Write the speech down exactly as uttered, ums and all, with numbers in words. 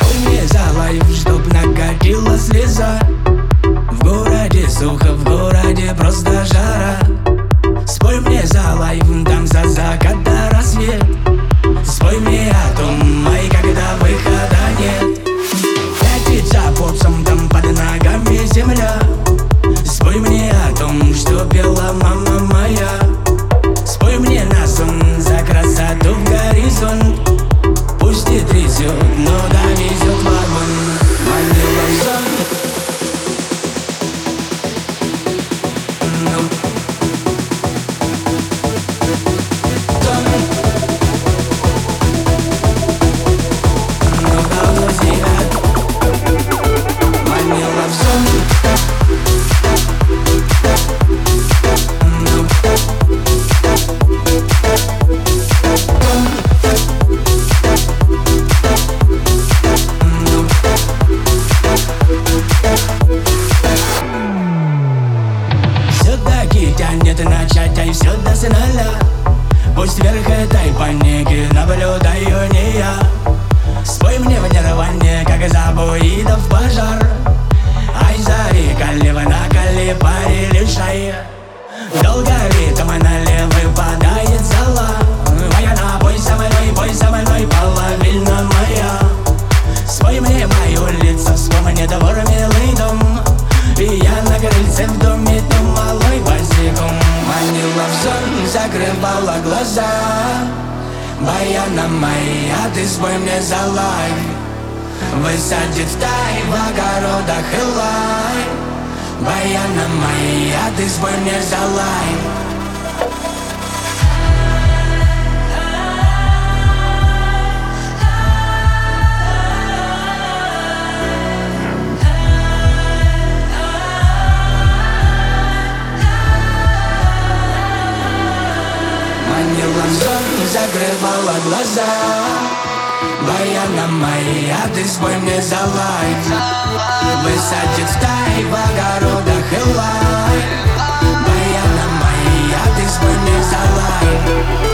Спой мне за лайф, чтоб накатила слеза. В городе сухо, в городе просто жара. Спой мне за лайф, там за закат до рассвет. Спой мне о том, ай, когда выхода нет. Пятится попсом, там под ногами земля. Спой мне о том, что пела мама моя. Спой мне на сон за красоту в горизонт. Пусть и трясет, но довезет вагон. Манила в сон. Ну. Сон. Ну, друзья. Манила в сон. Все-таки тянет начать, ай, все до финала. Пусть вверх этой паники наблюдаю не я. Спой мне в нирване, как забуидов пожар. Ай, зари, калива на кали, пари лишай. Долго ритм налево выпадает зала. Моя на бой со мной, бой со мной, половина моя. Спой мне мое лицо, вспомни двор, милый дом. И я на крыльце в доме, там малой босиком. Манила в сон, закрывала глаза. Баяна моя, ты спой мне за лайф. Высадит в тай в огородах и лай. Баяна моя, ты спой мне за лайф. Манила в сон, закрывала глаза. Баяна моя, ты спой мне за лайф. Высадит в тай в огородах и лай. Баяна моя, ты спой мне за лайф.